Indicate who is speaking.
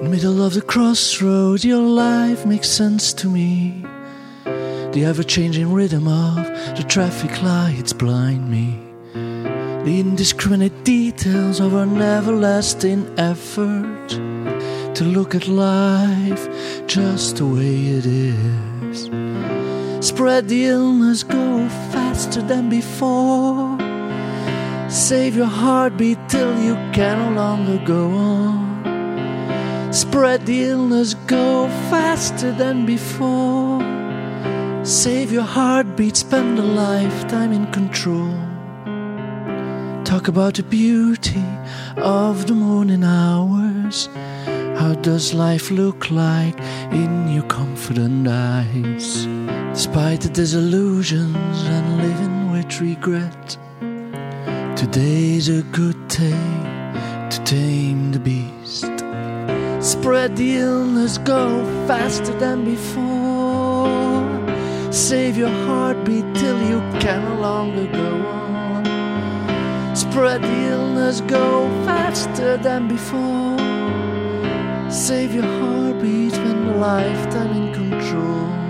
Speaker 1: In the middle of the crossroad, your life makes sense to me. The ever-changing rhythm of the traffic lights blind me. The indiscriminate details of an everlasting effort to look at life just the way it is. Spread the illness, go faster than before. Save your heartbeat till you can no longer go on. Spread the illness, go faster than before. Save your heartbeat, spend a lifetime in control. Talk about the beauty of the morning hours. How does life look like in your confident eyes? Despite the disillusions and living with regret, today's a good day to tame the beast. Spread the illness, go faster than before. Save your heartbeat till you can no longer go on. Spread the illness, go faster than before. Save your heartbeat, spend a lifetime in control.